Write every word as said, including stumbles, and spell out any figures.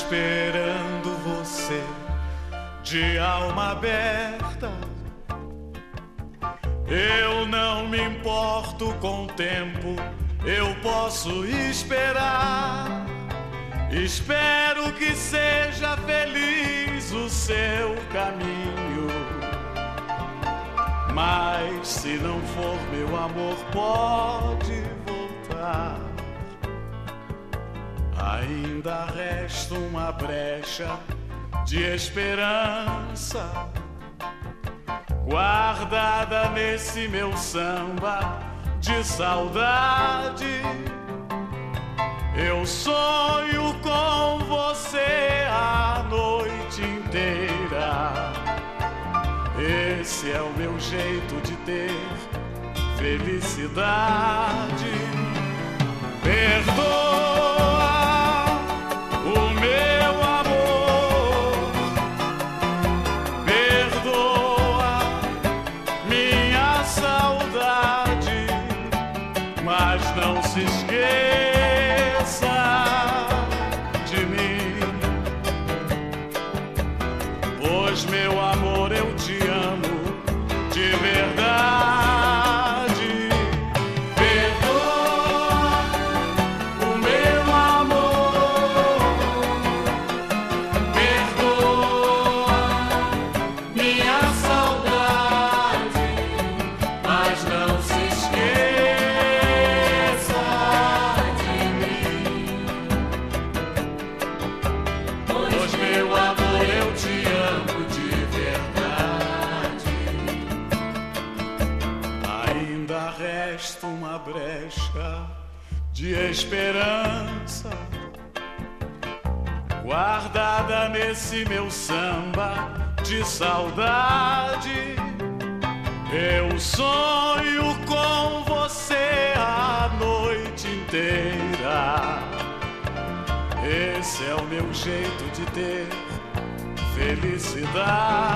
esperando você de alma aberta. Eu não me importo com o tempo, eu posso esperar. Espero que seja feliz o seu caminho. Mas se não for, meu amor, pode voltar. Ainda resta uma brecha de esperança guardada nesse meu samba de saudade. Eu sonho com você a noite inteira. Esse é o meu jeito de ter felicidade. Perdoa o meu amor, perdoa minha saudade, mas não se esqueça de mim, pois meu amor eu te amo de verdade. Resta uma brecha de esperança guardada nesse meu samba de saudade. Eu sonho com você a noite inteira. Esse é o meu jeito de ter felicidade.